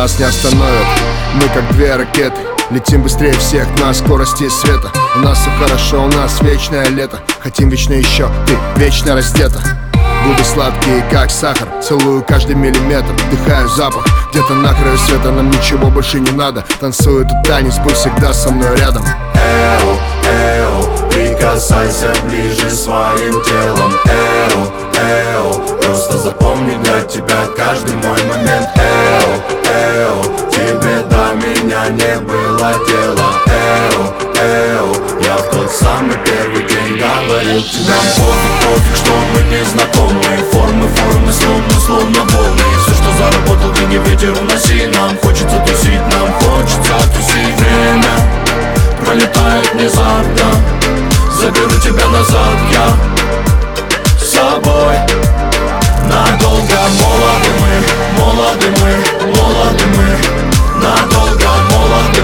нас не остановят. Мы как две ракеты, летим быстрее всех на скорости света. У нас все хорошо, у нас вечное лето. Хотим вечно еще, ты вечно раздета. Губы сладкие, как сахар, целую каждый миллиметр, вдыхаю запах. Где-то на краю света, нам ничего больше не надо. Танцую этот танец, будь всегда со мной рядом. Эу, эу, прикасайся ближе своим телом. Эу, эу, просто запомни для тебя каждый мой момент. Эу, эу, тебе до меня не было дела. Эу, эу, я в тот самый первый день говорил тебе. Нам пофиг, что мы не знакомы. Формы, словно волны. Все, что заработал, ты не ветер уноси. Нам хочется тусить, нам хочется тусить. Время пролетает внезапно, заберу тебя назад я с собой надолго. Молоды мы, надолго. Молоды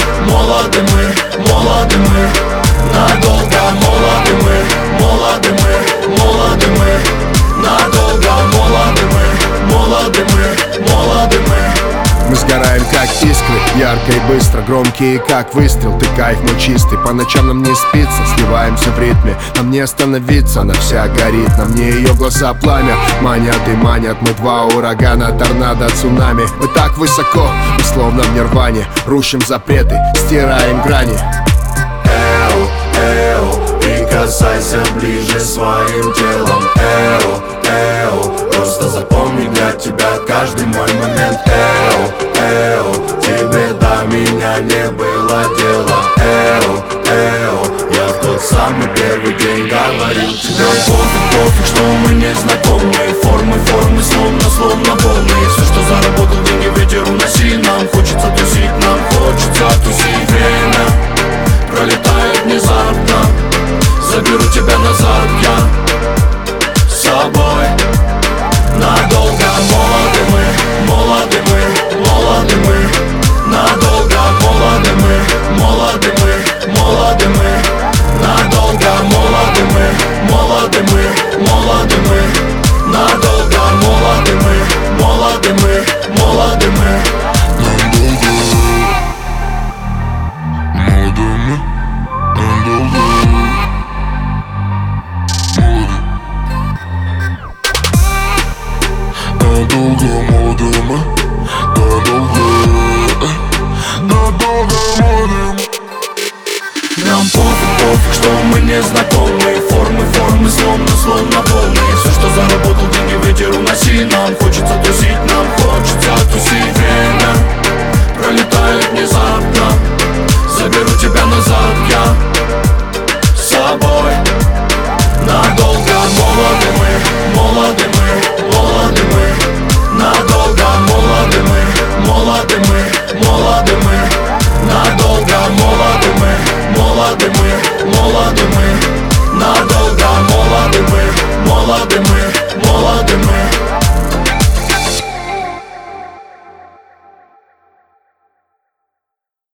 мы, надолго. Молоды мы, надолго. Молоды мы. Мы сгораем как искры, ярко и быстро, громкие как выстрел. Ты кайф мой чистый, по ночам нам не спится. Сливаемся в ритме, нам не остановиться. Она вся горит, на мне ее глаза пламя манят и манят. Мы два урагана, торнадо, цунами. Мы так высоко, мы словно в нирване. Рушим запреты, стираем грани. Эу, эу, прикасайся ближе своим телом. Эу, эу, просто запомни для тебя каждый мой момент. Эу, эу, тебе до меня не было дела. Эу, эу, я в тот самый первый день говорил тебе. Пофиг, что мы не знакомы. Формы, словно волны. Все, что заработал, деньги ветер уноси. Нам хочется тусить, Время пролетает внезапно, заберу тебя назад я с собой надолго. Молоды мы, надолго. Молоды мы, надолго. Молоды мы, надолго. Молоды мы. Нам пофиг, что мы не знакомы. Формы, словно